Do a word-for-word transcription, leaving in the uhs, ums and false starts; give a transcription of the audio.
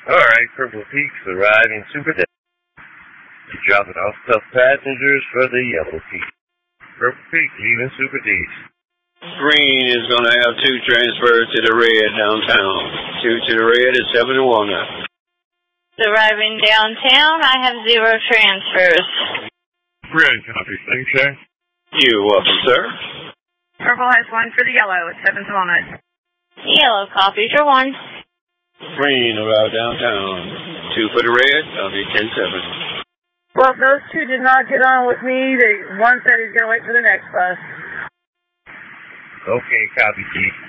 Alright, Purple Peaks arriving super dead. Dropping off tough passengers for the Yellow Peak. Purple Peak leaving super deep. Green is going to have two transfers to the red downtown. Two to the red at seven and Walnut. Arriving downtown, I have zero transfers. Red copy, thanks, sir. You're welcome, sir. Purple has one for the yellow at seventh Walnut. Yellow copy for one. Green about downtown. Two for the red, I'll be ten seven. Well, those two did not get on with me. They, one said he's going to wait for the next bus. Okay, copy, Chief.